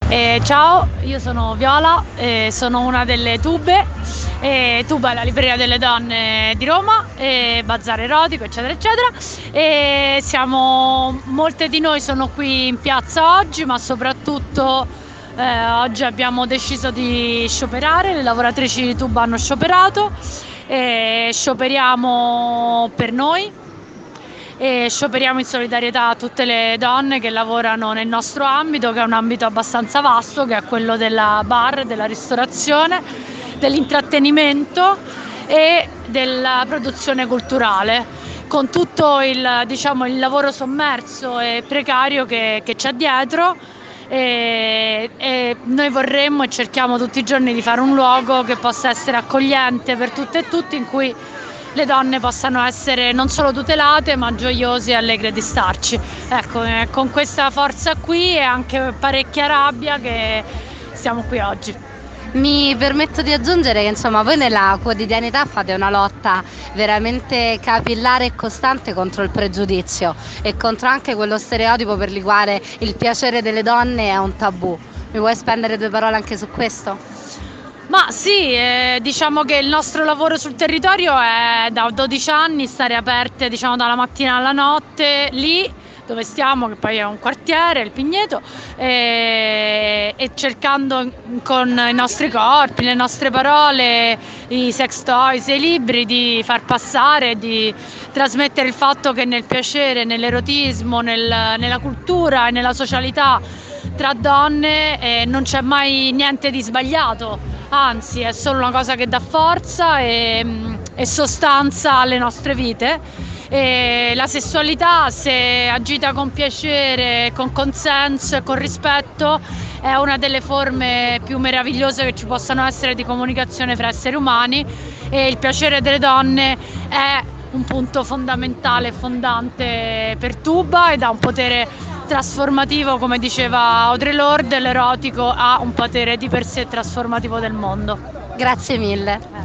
Ciao, io sono Viola, sono una delle Tube. Tuba è la libreria delle donne di Roma, bazar erotico, eccetera, eccetera. Molte di noi sono qui in piazza oggi, ma soprattutto oggi abbiamo deciso di scioperare. Le lavoratrici di Tuba hanno scioperato, scioperiamo per noi e scioperiamo in solidarietà a tutte le donne che lavorano nel nostro ambito, che è un ambito abbastanza vasto, che è quello della bar, della ristorazione, dell'intrattenimento e della produzione culturale, con tutto il lavoro sommerso e precario che c'è dietro. E noi vorremmo e cerchiamo tutti i giorni di fare un luogo che possa essere accogliente per tutte e tutti, in cui le donne possano essere non solo tutelate ma gioiose e allegre di starci. Ecco, con questa forza qui e anche parecchia rabbia che stiamo qui oggi. Mi permetto di aggiungere che insomma voi nella quotidianità fate una lotta veramente capillare e costante contro il pregiudizio e contro anche quello stereotipo per il quale il piacere delle donne è un tabù. Mi vuoi spendere due parole anche su questo? Ma sì, diciamo che il nostro lavoro sul territorio è da 12 anni stare aperte, diciamo, dalla mattina alla notte lì dove stiamo, che poi è un quartiere, il Pigneto, e cercando con i nostri corpi, le nostre parole, i sex toys e i libri di far passare, di trasmettere il fatto che nel piacere, nell'erotismo, nella cultura e nella socialità tra donne non c'è mai niente di sbagliato, anzi è solo una cosa che dà forza e sostanza alle nostre vite. E la sessualità, se agita con piacere, con consenso e con rispetto, è una delle forme più meravigliose che ci possano essere di comunicazione fra esseri umani, e il piacere delle donne è un punto fondamentale e fondante per Tuba ed ha un potere trasformativo, come diceva Audre Lorde, l'erotico ha un potere di per sé trasformativo del mondo. Grazie mille.